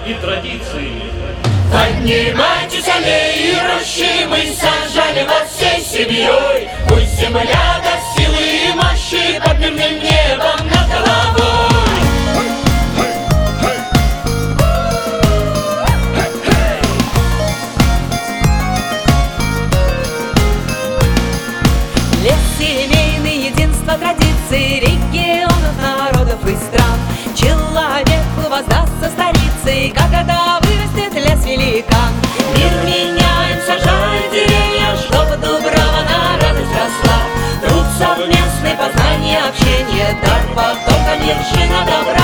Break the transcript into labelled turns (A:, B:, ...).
A: и традиций.
B: Поднимайтесь, аллеи и рощи, мы сажали вас всей семьей. Пусть земля даст силы и мощи под мирным небом над головой.
C: Лес семейный, единство традиций, регионов, народов и стран. Человеку воздастся столицей, как это вырастет лес великан. Мир меняем, сажаем деревья, чтобы Дубрава на радость росла. Труд совместный, познание, общение, дар потока, вершина добра.